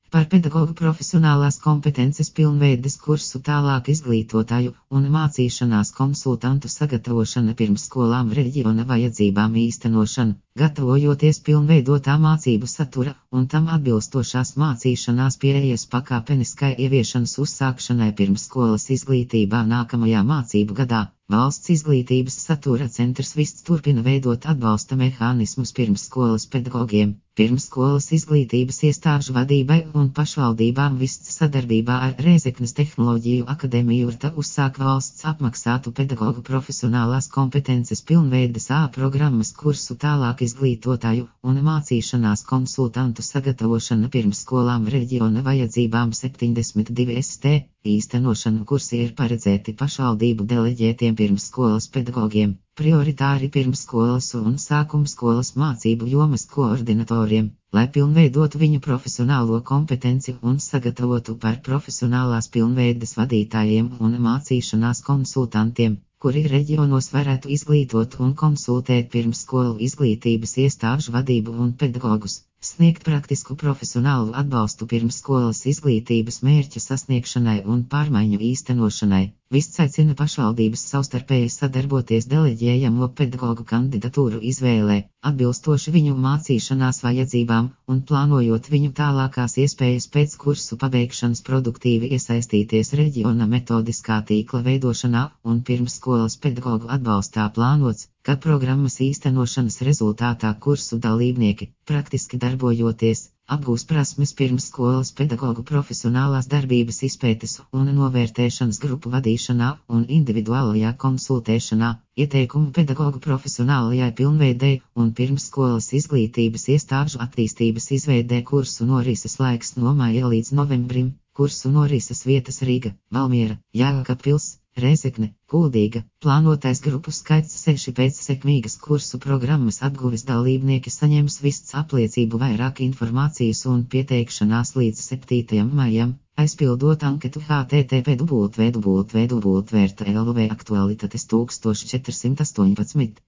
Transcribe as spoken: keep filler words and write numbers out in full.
Par pedagogu profesionālās kompetences pilnveides kursu tālāk izglītotāju un mācīšanās konsultantu sagatavošana pirmsskolām reģiona vajadzībām īstenošanu, gatavojoties pilnveidotā mācību satura un tam atbilstošās mācīšanās pieejas pakāpeniskai ieviešanas uzsākšanai pirmsskolas izglītībā nākamajā mācību gadā. Valsts izglītības satura centrs Vists turpina veidot atbalsta mehānismus pirmsskolas pedagogiem, pirmsskolas izglītības iestāžu vadībai un pašvaldībām. Vists sadarbībā ar Rēzeknes Tehnoloģiju akadēmiju Urta uzsāk valsts apmaksātu pedagogu profesionālās kompetences pilnveides A programmas kursu tālāk izglītotāju un mācīšanās konsultantu sagatavošana pirmsskolām reģiona vajadzībām septiņdesmit divi S T. Īstenošanu kursi ir paredzēti pašvaldību deleģētiem pirmsskolas pedagogiem, prioritāri pirmsskolas un sākumskolas mācību jomas koordinatoriem, lai pilnveidotu viņu profesionālo kompetenci un sagatavotu par profesionālās pilnveides vadītājiem un mācīšanās konsultantiem, kuri reģionos varētu izglītot un konsultēt pirmsskolu izglītības iestāžu vadību un pedagogus. Sniegt praktisku profesionālu atbalstu pirmsskolas izglītības mērķu sasniegšanai un pārmaiņu īstenošanai. Vists aicina pašvaldības savstarpēji sadarboties deleģējamo pedagogu kandidatūru izvēlē, atbilstoši viņu mācīšanās vajadzībām un plānojot viņu tālākās iespējas pēc kursu pabeigšanas produktīvi iesaistīties reģiona metodiskā tīkla veidošanā un pirmsskolas pedagogu atbalstā plānots, ka programmas īstenošanas rezultātā kursu dalībnieki, praktiski darbojoties, apgūs prasmes pirmsskolas pedagogu profesionālās darbības izpētes un novērtēšanas grupu vadīšanā un individuālajā konsultēšanā, ieteikumu pedagogu profesionālajai pilnveidei un pirmsskolas izglītības iestāžu attīstības izveidē. Kursu norises laiks no maija līdz novembrim, kursu norises vietas Rīga, Valmiera, Jēkabpils, Rēzekne, Kuldīga. Plānotais grupu skaits seši. Pēc sekmīgas kursu programmas atguves dalībnieki saņems Vists apliecību. Vairāk informācijas un pieteikšanās līdz septītajam maijam, aizpildot anketu h t t p w w w punkt verta punkt l v aktualitātes tūkstoš četrsimt astoņpadsmit.